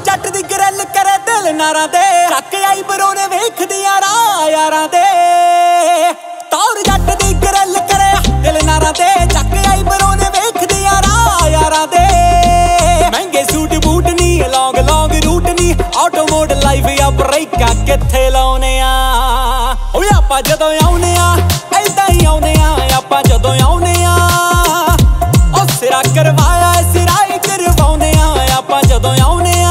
जट दी grill करे दिल नारां दे चक आई बरो ने वेखदियां राह यारां दे तौर जट दी ग्रिल करे दिल नारां दे चक आई बरो ने वेखदियां राह यारां दे महंगे सूट बूट नी लॉन्ग लॉन्ग रूट नी ऑटो मोड लाइफ या ब्रेका किथे लाउने आ ओए आपां जदों आउने आ ऐदां ही आउने आ आपां जदों आउने आ ओ सिरा करवाया सिरा ही करवाउने आ आपां जदों आउने आ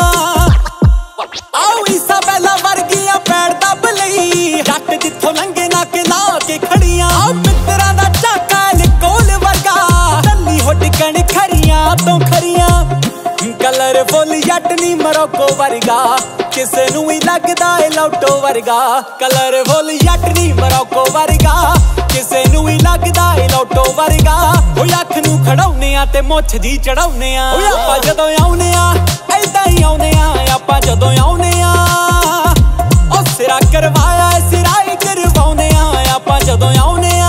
आओ इसाबेला वर्गियां पैर दब लई जट जिथों लंघे ना के ला के खड़ियां मित्तरां दा झाका कोल वर्गा टल्ली हो टिकण खरियां तो खरियां कलरफुल जट नी मरोको वर्गा किसे नूं ही लगदा ए लौटो वर्गा कलरफुल जट नी मरोको वर्गा किसे नूं ही लगदा ए लौटो वर्गा ओ अख नूं खड़ाउने आ ते मुੱਛ जी चढ़ाउने आ ओ आपां जदों आउने आ ऐदां ही आउने आ आपां जदों आउने आ ओ सिरा करवाया सिरा ही करवाउने आ आपां जदों आउने आ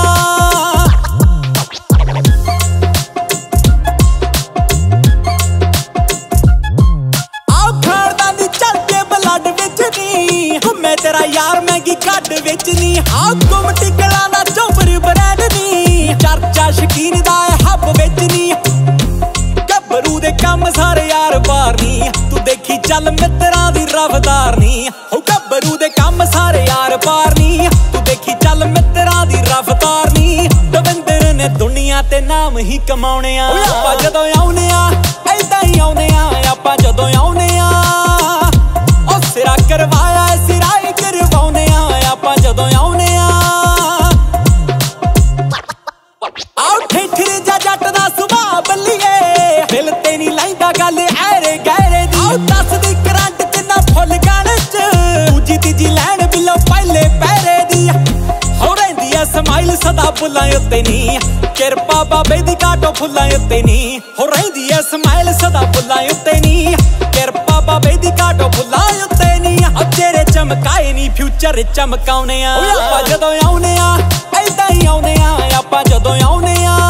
तेरा यार महंगी घट विच नी हाँ गुम टिकला दा चोबर ब्रांड नी चर्चा शकीन दा हब विच नी गब्बरू दे कम सारे यार पार नी तू देखी चल मित्तरां दी रफ्तार नी हो गब्बरू दे कम सारे यार पार नी तू देखी चल मित्तरां दी रफ्तार नी दविंदर ने दुनिया ते नाम ही कमाउने आ आपां जदों आउने आ ऐदां ही आउने आ आपां जदों आउने आ ओ सिरा करवाया सिरा ही करवाउने आ आपां जदों आउने आ आओ ठेठर जा जट दा सुभाऽ बल्लीए दिल ते नी लैंदा गल ऐरे गैरे दी आओ दस दी करंट किन्ना फुल गाने च दूजी तीजी लैन बिलो पहले पैरे दी हो रहिंदी ऐ समाइल सदा फुल्लां उत्ते नी किरपा बाबे दी काटो फुल्लां उत्ते नी हो रहिंदी ऐ समाइल सदा फुल्लां उत्ते नी किरपा बाबे दी काटो फुल्लां उत्ते नी चेहरे चमकाए नी फ्यूचर चमकाउने आ आपां जदों आउने आ ऐदां ही आउने आ आपां जदों आउने आ